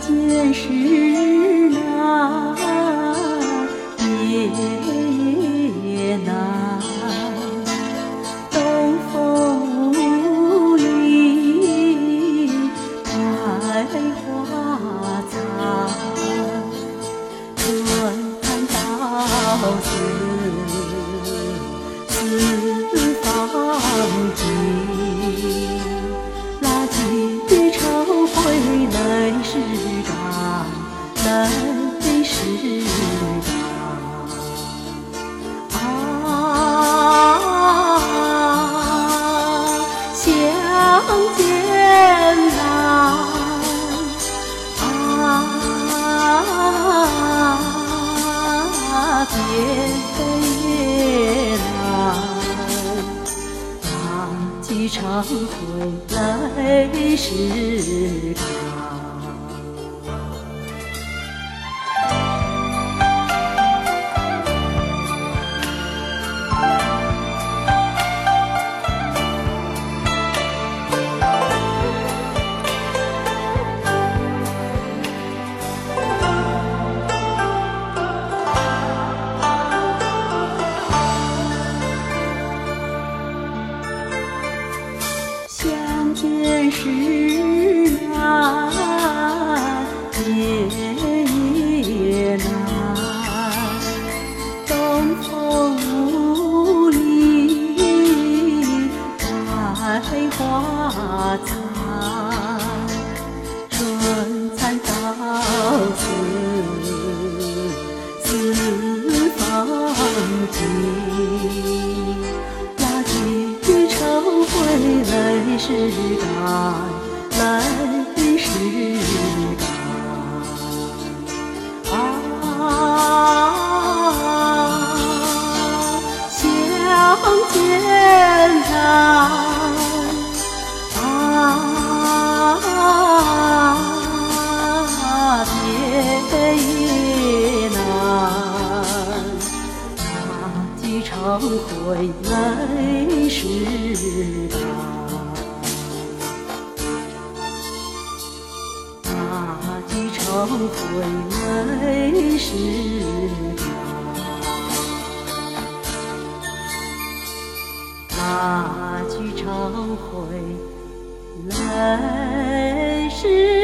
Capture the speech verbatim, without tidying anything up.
见是难，也难。东风无力，百花残。春寒到死，四方尽。拉锯愁悔泪始干，泪始干。啊，相见难。啊，别也难。拉锯成灰泪始干。相见是难，也难。东风无力，百花残。春蚕到死，四方尽。拉锯愁悔泪始干，泪始干。啊，相见难。啊，别也难。拉锯成灰泪始干。拉锯成灰泪始干。拉锯成灰泪始